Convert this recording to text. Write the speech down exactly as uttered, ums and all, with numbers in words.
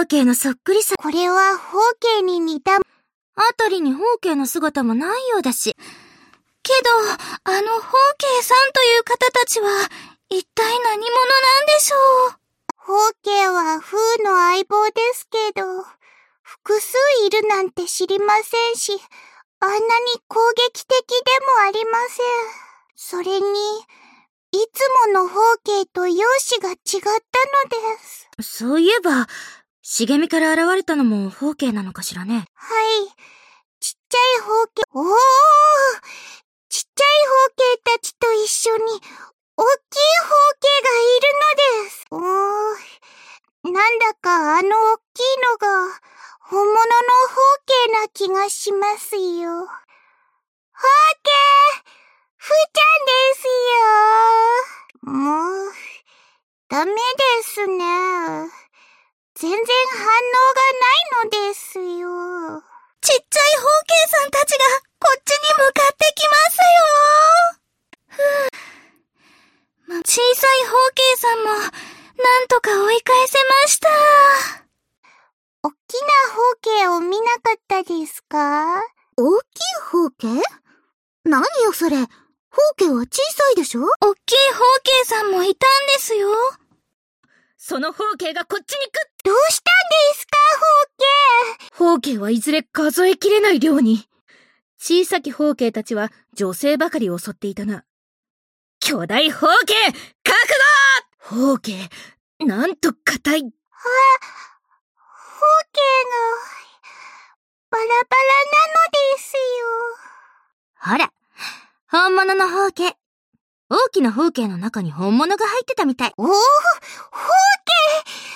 風景のそっくりさ。 これは風景に似た。 あたりに風景の姿もないようだし。けど、あの風景さんという方たちは、一体何者なんでしょう。 風景は風の相棒ですけど、複数いるなんて知りませんし、あんなに攻撃的でもありません。それに、いつもの風景と容姿が違ったのです。 そういえば、茂みから現れたのも風景なのかしらね。 はい。ちっちゃい風景、おー！ちっちゃい風景たちと一緒に、大きい風景がいるのです。おー、なんだかあの大きいのが、本物の風景な気がしますよ。風景！ふーちゃんですよ。もう、ダメですね。全然反応がないのですよ。 ちっちゃい風景さんたちがこっちに向かってきますよ。ふぅ。ま、小さい風景さんもなんとか追い返せました。 おっきな風景を見なかったですか？ 大きい風景？何よそれ。風景は小さいでしょ？ おっきい風景さんもいたんですよ。その風景がこっちに来っ。 どうしたんですか、風景。 風景はいずれ数えきれない量に。小さき風景たちは女性ばかり襲っていたな。巨大風景覚悟！風景、なんと硬い。は、 風景が、バラバラなのですよ。 ほら、本物の風景。大きな風景の中に本物が入ってたみたい。 おお、風景